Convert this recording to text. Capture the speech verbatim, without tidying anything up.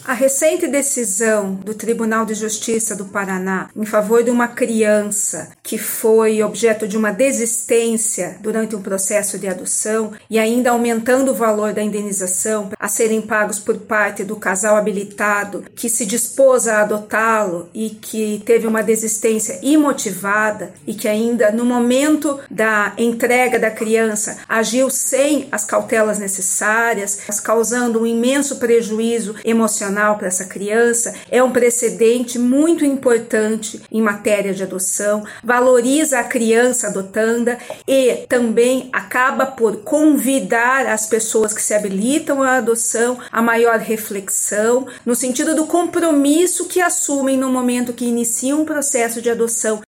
A recente decisão do Tribunal de Justiça do Paraná em favor de uma criança que foi objeto de uma desistência durante um processo de adoção e ainda aumentando o valor da indenização a serem pagos por parte do casal habilitado que se dispôs a adotá-lo e que teve uma desistência imotivada e que ainda no momento da entrega da criança agiu sem as cautelas necessárias, causando um imenso prejuízo emocional para essa criança, é um precedente muito importante em matéria de adoção, valoriza a criança adotanda e também acaba por convidar as pessoas que se habilitam à adoção a maior reflexão, no sentido do compromisso que assumem no momento que iniciam um processo de adoção